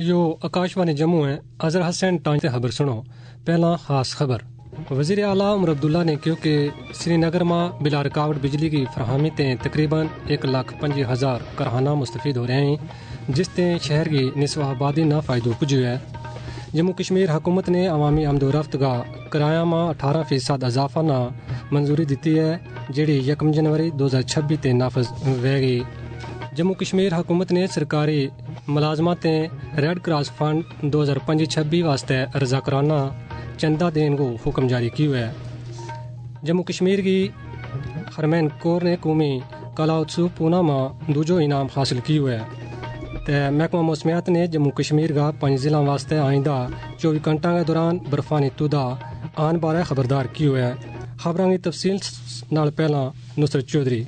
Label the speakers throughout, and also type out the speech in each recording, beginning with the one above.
Speaker 1: You Akashvani Jammu ہے. اظہر حسین ٹانچ خبر سنو. پہلا خاص خبر. وزیر اعلیٰ عمر عبداللہ نے کہا کہ سری نگر میں بلا رکاوٹ بجلی کی فراہمی تے تقریباً 1,25,000 کارخانہ مستفید ہو رہے ہیں جس تے شہر کی نصف آبادی نہ فائدہ پجو ہے. جموں کشمیر حکومت نے عوامی آمد و رفت کا کرایہ میں 18% اضافہ نہ منظوری دیتی ہے جیڑی 1 جنوری 2026 تے نافذ ہوئے گی. جموں کشمیر حکومت نے سرکاری ملازمات ریڈ کراس فنڈ 2025-26 واسطے رضاکارانہ چندہ دین کو حکم جاری کیا ہے. جموں کشمیر کی ہرمین کور نے قومی کلا اتسو پونا میں دوجو انعام حاصل کیا ہے. محکمہ موسمیات نے جموں کشمیر کا 5 ضلع واسطے آئندہ 24 گھنٹہ کے دوران برفانی تودہ آن بارے خبردار کیا ہے. خبروں کی تفصیل نال پہلا نصرت چودھری.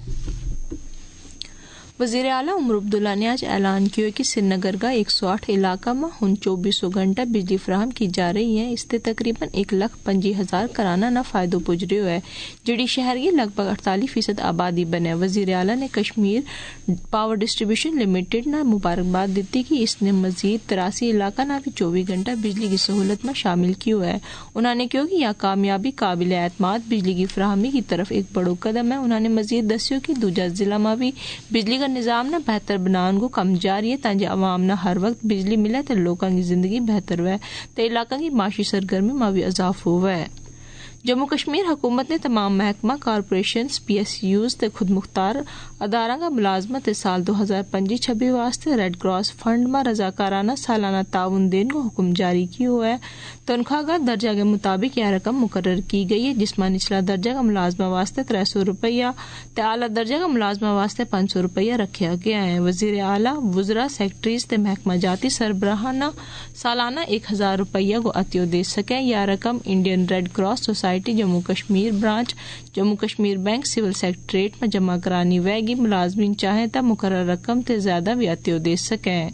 Speaker 2: وزیر اعلیٰ عمر عبداللہ نے آج اعلان کیا کہ سری نگر کا 108 علاقہ میں ہن 2400 گھنٹہ بجلی فراہم کی جا رہی ہے. اس سے تقریباً 1,25,000 کرانہ نہ فائدہ پج رہے ہے جڑی شہر کی لگ بھگ 48% آبادی بنے. وزیر اعلیٰ نے کشمیر پاور ڈسٹریبیوشن لمیٹڈ نہ مبارکباد دیتی کہ اس نے مزید 83 علاقہ نہ بھی 24 گھنٹہ بجلی کی سہولت میں شامل کیا ہے. انہوں نے کہا کہ یہ کامیابی قابل اعتماد بجلی کی فراہمی کی طرف ایک بڑا قدم ہے. انہوں نے مزید دسیو کہ دوجا ضلع میں بھی بجلی نظام نہ بہتر بنان کو کم جاری ہے تاکہ عوام نہ ہر وقت بجلی ملے تو لوگوں کی زندگی بہتر ہوئے تو علاقہ کی معاشی سرگرمی میں بھی اضافہ ہوئے. جموں کشمیر حکومت نے تمام محکمہ کارپوریشنز پی ایس یوز تے خود مختار ادارہ کا ملازمت سال 2025-26 واسطے ریڈ کراس فنڈ میں رضاکارانہ سالانہ تعاون دین کو حکم جاری کیا ہوا ہے. تنخواہ کا درجہ کے مطابق یہ رقم مقرر کی گئی ہے جس میں نچلا درجہ کا ملازمہ واسطے 300 روپیہ تے اعلیٰ درجہ کا ملازمہ واسطے 500 روپیہ رکھا گیا ہے. وزیر اعلیٰ وزراء سیکٹریز تے محکمہ جاتی سربراہانہ سالانہ 1,000 روپیہ کو عطیہ دے سکیں. یہ رقم Indian Red Cross Society Jammu Kashmir branch Jammu Kashmir bank civil secretariat میں جمع کرانی وے گی. ملازمین چاہیں تو مقرر رقم تے زیادہ بھی عطیہ دے سکیں.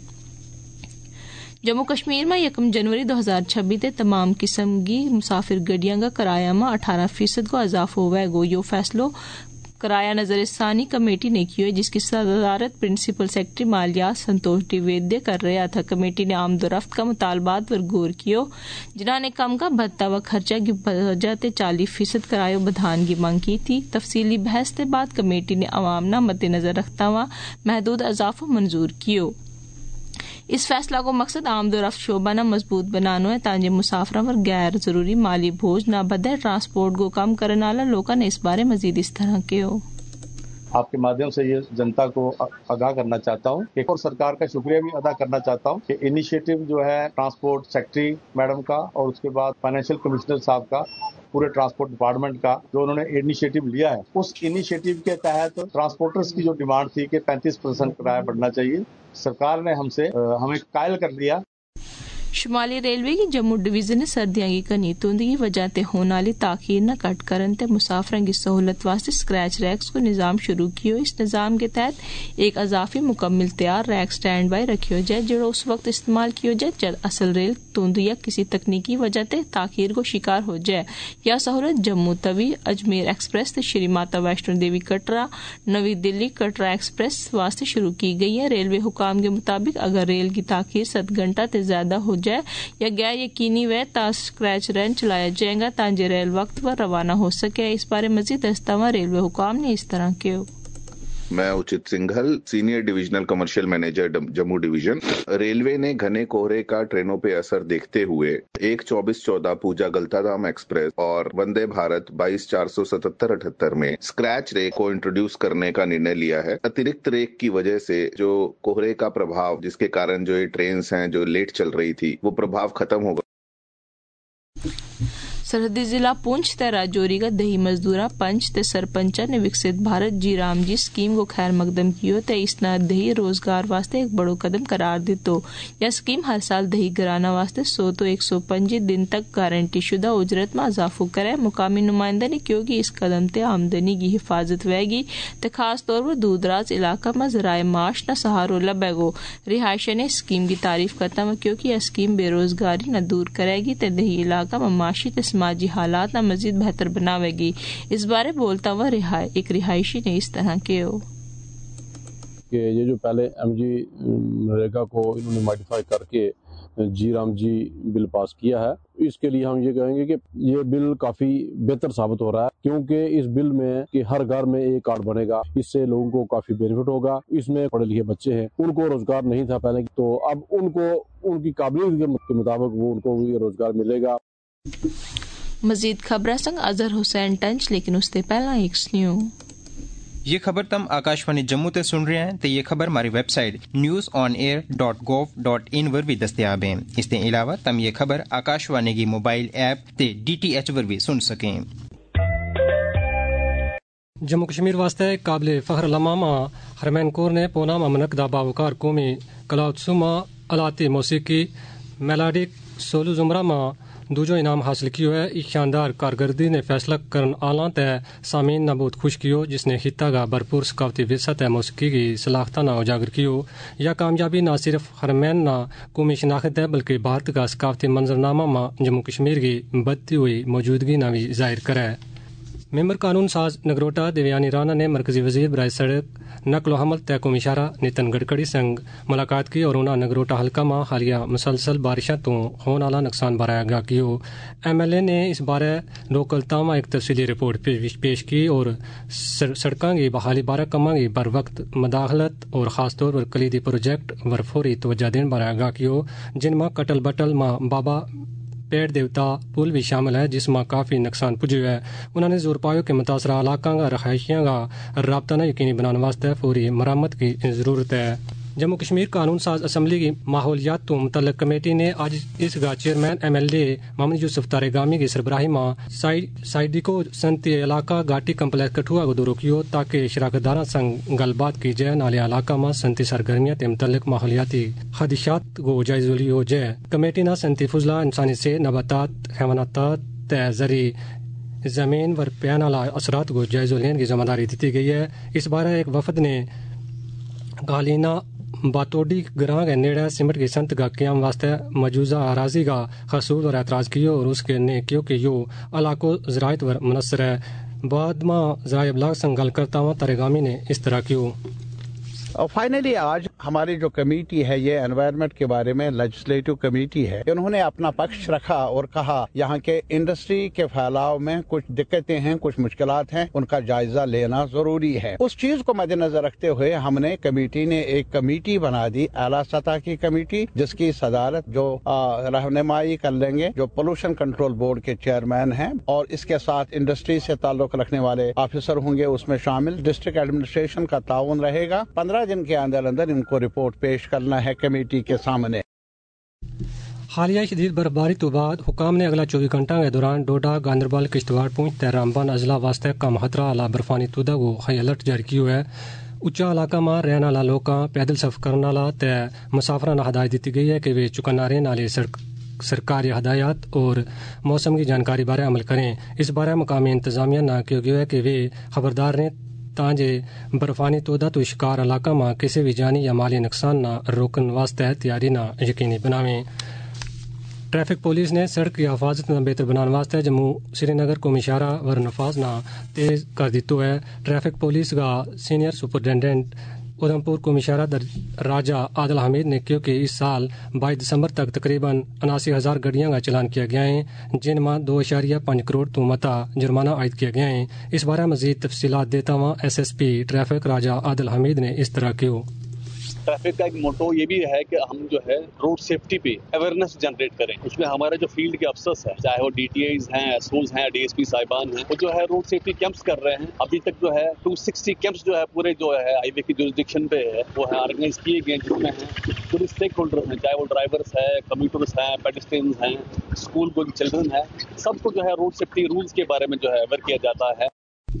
Speaker 2: جموں کشمیر میں 1 جنوری 2026 تے تمام قسم کی مسافر گڈیاں کا کرایہ میں 18% کو اضافہ ہوا گو. یہ فیصلہ کرایہ نظر ثانی کمیٹی نے کی ہے جس کی صدارت پرنسپل سیکرٹری مالیات سنتوش ڈویدیہ کر رہا تھا. کمیٹی نے آمد و رفت کا مطالبات پر غور کیا جنہوں نے کم کا بھتا و خرچہ کی وجہ سے 40% کرایہ بدھان کی مانگ کی تھی. تفصیلی بحث کے بعد کمیٹی نے عوام نہ مد نظر رکھتا ہوا محدود اضافہ منظور کیو. اس فیصلہ کو مقصد آمد و رفت شعبہ نہ مضبوط بنانا ہے تاکہ مسافروں پر غیر ضروری مالی بوجھ نہ بدے. ٹرانسپورٹ کو کم کرنے والا لوگوں نے اس بارے مزید اس طرح کے ہو.
Speaker 3: آپ کے مادھیم سے یہ جنتا کو آگاہ کرنا چاہتا ہوں ایک اور سرکار کا شکریہ بھی ادا کرنا چاہتا ہوں کہ انیشیٹو جو ہے ٹرانسپورٹ سیکرٹری میڈم کا اور اس کے بعد فائنینشیل کمشنر صاحب کا پورے ٹرانسپورٹ ڈپارٹمنٹ کا جو انہوں نے انیشیٹو لیا ہے اس انیشیٹو کے تحت ٹرانسپورٹرز کی جو ڈیمانڈ تھی کہ 35% کرایہ بڑھنا چاہیے سرکار نے ہمیں قائل کر دیا.
Speaker 2: شمالی ریلوے کی جموں ڈویژن نے سردیاں کی کنی توندی کی وجہ تے ہونے والی تاخیر نہ کٹ کرن تے مسافروں کی سہولت واسطے اسکریچ ریکس کو نظام شروع کیو. اس نظام کے تحت ایک اضافی مکمل تیار ریک سٹینڈ بائی رکھیو جائے جو اس وقت استعمال کیو جائے جب اصل ریل توندی یا کسی تکنیکی وجہ تے تاخیر کو شکار ہو جائے. یا سہولت جموں توی اجمیر ایکسپریس تے شری ماتا ویشنو دیوی کٹرا نوی دلی کٹرا ایکسپریس واسطے شروع کی گئی ہے. ریلوے حکام کے مطابق اگر ریل کی تاخیر 7 گھنٹہ تے زیادہ ہو جائے یا غیر یقینی وے تا اسکریچ رین چلایا جائے گا تاکہ ریل وقت پر روانہ ہو سکے. اس بارے مزید دستاویز ریلوے حکام نے اس طرح کے.
Speaker 4: میں Uchit Singhal senior divisional commercial manager Jammu division. Railway نے گھنے کوہرے کا ٹرینوں پہ اثر دیکھتے ہوئے 1-24-14 پوجا گلتا دھام ایکسپریس اور وندے بھارت 22-477-78 میں اسکریچ ریک کو انٹروڈیوس کرنے کا نرنے لیا ہے. اترکت ریک کی وجہ سے جو کوہرے کا پربھاؤ جس کے کارن جو یہ ٹرینز ہیں جو لیٹ چل رہی تھی وہ پربھاؤ ختم ہوگا.
Speaker 2: سرحدی ضلع پونچھ تے راجوری کا دہی مزدورہ پنچ تے سرپنچا نے Viksit Bharat G RAM G scheme کو خیر مقدم کیو تے اس نے دہی روزگار واسطے ایک بڑو قدم قرار دیتو. یہ اسکیم ہر سال دہی گرانا واسطے 100 تو 105 دن تک گارنٹی شدہ اجرت میں اضافہ کرے. مقامی نمائندہ نے کیونکہ اس قدم تے آمدنی کی حفاظت ہوئے گی تے خاص طور پر دور دراز علاقہ میں ذرائع معاش نہ سہارو لبے گو. رہائشی نے اسکیم کی تعریف کرتا ہوا کیونکہ یہ اسکیم بے روزگاری نہ دور کرے گی تے دہی علاقہ میں معاشی تے سماجی حالات نہ مزید بہتر بناوے گی. اس بارے بولتا ہوا ایک رہائشی نے اس طرح کے ہو
Speaker 5: کہ یہ جو پہلے ایم جی نریگا کو انہوں نے ماڈیفائی کر کے जी राम जी बिल पास किया है। इसके लिए हम ये कहेंगे कि ये बिल काफी बेहतर साबित हो रहा है, क्योंकि इस बिल में कि हर घर में एक कार्ड बनेगा, इससे लोगों को काफी बेनिफिट होगा। इसमें पढ़े लिखे बच्चे हैं, उनको रोजगार नहीं था पहले, तो अब उनको उनकी काबिलियत के मुताबिक वो उनको भी रोजगार मिलेगा।
Speaker 2: मजीद खबर संग अजहर हुसैन टंच, लेकिन उससे पहला एक न्यू
Speaker 6: ये खबर तम आकाशवाणी जम्मू ते सुन रहे हैं तो ये खबर हमारी वेबसाइट newsonair.gov.in पर भी दस्तयाब है। इसके अलावा तम ये खबर आकाशवाणी की मोबाइल ऐप ते DTH पर भी सुन सकें।
Speaker 1: जम्मू कश्मीर वास्ते काबिल फखर लम्हा हरमैन कौर ने पोना ममनक दा बावकार कौमी कलाउत्सुमा अलाती मौसीकी मेलाडिक सोलू जुमरा मा दूजो इनाम हासिल कियो है। इस शानदार कारकर्दगी ने फैसला करन आला तय सामीन न बहुत खुश कियो, जिसने हिता का भरपूर सकावती विरसा तय मौसीकी की सलाखता न उजागर कियो। यह कामयाबी न सिर्फ हरमैन न कौमी शनाख्त है, बल्कि भारत का सकावती मंजरनामा में जम्मू कश्मीर की बढ़ती हुई मौजूदगी न भी जाहिर करे। मेंबर कानून साज नगरोटा देवयानी राणा ने मरकजी वजीर बराए सड़क नकलो हमल तय कौमी इशारा नितिन गडकरी संग मुलाकात की और उन्हें नगरोटा हल्का में हालिया मुसलसल बारिशों तो होने वाला नुकसान बारे आगाह कियो। MLA ने इस बारे लोकलता में एक तफसीली रिपोर्ट पेश की और सड़कों की बहाली बारे कमां की बर वक्त मदाखलत और खास तौर पर कलीदी प्रोजेक्ट वर फौरी तवज्जो देने बारे आगाह कियो, जिनमें कटल बटल मां बाबा पेड़ देवता पुल भी शामिल है, जिसमें काफ़ी नुकसान पुजे है। उन्होंने जोर पायो कि मुतासरा इलाकों का रहायशियों का राबता यकीनी बनाने वास्ते फौरी मरम्मत की जरूरत है। जम्मू कश्मीर कानून साज असम्बली की माहौलियात तो मुतल्लक कमेटी ने आज इसका चेयरमैन MLA मोहम्मद यूसुफ तारेगामी की सरबराही में साइडिको सनती इलाका घाटी कम्प्लेक्स कठुआ को दौरो कियो, ताकि शराकतदारा संग गलबात की जाए। नाले इलाका में सनती सरगर्मियां के मुतल्लक माहौलियाती खदशात को जायजा लियो जाए। कमेटी ने सनती फजला इंसानी से नबातात हैवानात जरी जमीन व पैन वाला असरात को जायजा लेने की जिम्मेदारी दी गई है। इस बारे एक वफद ने गालीना बातोडी ग्रां के नेड़े सिमट की संत का क्याम वास्ते मौजूदा अराजी का खसूस और एतराज किया और उसके ने क्यों कि यो इलाको ज़राअत वर मुनसर है। बाद में ज़राए इब्लाग संग गल करता हुआ तरेगामी ने इस तरह क्यों।
Speaker 7: और फाइनली आज हमारी जो कमेटी है ये एनवायरनमेंट के बारे में लेजिस्लेटिव कमेटी है, उन्होंने अपना पक्ष रखा और कहा यहाँ के इंडस्ट्री के फैलाव में कुछ दिक्कतें हैं, कुछ मुश्किलात हैं, उनका जायजा लेना जरूरी है। उस चीज को मद्देनजर रखते हुए हमने कमेटी ने एक कमेटी बना दी, आला सतह की कमेटी, जिसकी सदारत जो रहनुमाई कर लेंगे जो पोल्यूशन कंट्रोल बोर्ड के चेयरमैन हैं, और इसके साथ इंडस्ट्री से ताल्लुक रखने वाले ऑफिसर होंगे उसमें शामिल। डिस्ट्रिक्ट एडमिनिस्ट्रेशन का ताउन रहेगा। 15 दिन के अंदर अंदर इनको रिपोर्ट पेश करना है कमेटी के सामने।
Speaker 1: हालिया शदीद बर्फबारी तो बाद हुकाम ने अगला 24 घंटा के दौरान डोडा गांधरबल किश्तवाड़ पुंछ रामबन अजला वास्ते कम खतरा वाला बर्फानी तुदा को हाई अलर्ट जारी किया है। उच्चा इलाका में रहने वाला लोग पैदल सफर करने वाला तय मुसाफरा ने हदायत दी गई है कि वे चुकनारे नाले सरकारी हदायत और मौसम की जानकारी बारे अमल करें। इस बारे मकामी इंतजामिया न किया गया है कि वे खबरदार रहें तांजे बर्फानी तोदा तो शिकार इलाका में किसी भी जानी या माली नुकसान न रोकन वास्ते तैयारी न यकीनी बनावें। ट्रैफिक पुलिस ने सड़क की हिफाजत न बेहतर बनाने वास्ते जम्मू श्रीनगर को इशारा वर नफाज न तेज कर दितो है। ट्रैफिक पुलिस का सीनियर सुपरिटेंडेंट उधमपुर को इशारा राजा आदिल हमीद ने क्यों कि इस साल 22 दिसंबर तक तकरीबन 79,000 गाड़ियां का चलान किया गया है, जिनमें 2.5 करोड़ तो मता जुर्माना आयद किया गया है। इस बारे मजीद तफसीलात देता हुआ SSP ट्रैफिक राजा आदिल हमीद ने इस तरह क्यों।
Speaker 8: ट्रैफिक का एक मोटो ये भी है कि हम जो है रोड सेफ्टी पे अवेयरनेस जनरेट करें। उसमें हमारे जो फील्ड के अफसर्स हैं, चाहे वो DTIs हैं, SOs हैं, DSP साहिबान हैं, वो जो है रोड सेफ्टी कैंप्स कर रहे हैं। अभी तक जो है 260 कैंप्स जो है पूरे जो है हाईवे की जुरिसडिक्शन पे है वो है ऑर्गेनाइज किए गए, जिसमें हैं पूरे स्टेक होल्डर्स हैं, चाहे वो ड्राइवर्स है, कम्यूटर्स हैं, पेडेस्ट्रियंस हैं, स्कूल गोइंग चिल्ड्रन है, सबको जो है रोड सेफ्टी रूल्स के बारे में जो है अवेयर किया जाता है।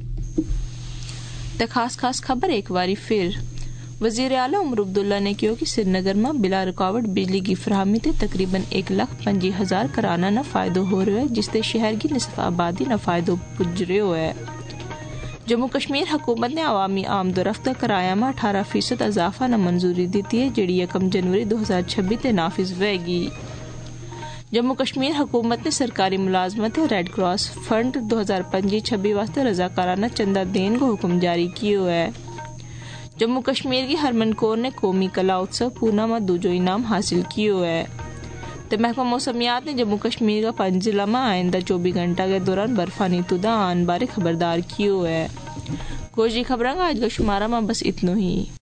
Speaker 2: तो खास खबर एक बारी फिर वजीर आला उमर अब्दुल्ला ने कहा कि श्रीनगर में बिला रुकावट बिजली की फराहमी से तकरीबन 1,25,000 कराना न फायदो हो रहा है, जिससे शहर की निसफ आबादी न फायदो पुज रहा है। जम्मू कश्मीर हुकूमत ने अवामी आमदोरफ्त किराया में 18% इजाफा न मंजूरी दी है, जिहड़ी 1 जनवरी 2026 से नाफिज होगी। जम्मू कश्मीर हुकूमत ने सरकारी मुलाजमत रेड क्रॉस फंड 2025-26 वास्ते रजाकाराना चंदा देने को हुक्म जारी किया है। जम्मू कश्मीर की हरमन कौर ने कौमी कला उत्सव पूना में दूजो इनाम हासिल किया है। تو محکمہ موسمیات نے جموں کشمیر کا 5 ضلع میں آئندہ 24 گھنٹہ کے دوران برفانی تدا آن بارے خبردار کیو ہے. کوشی خبراں کا آج کا شمارہ میں بس اتنا ہی.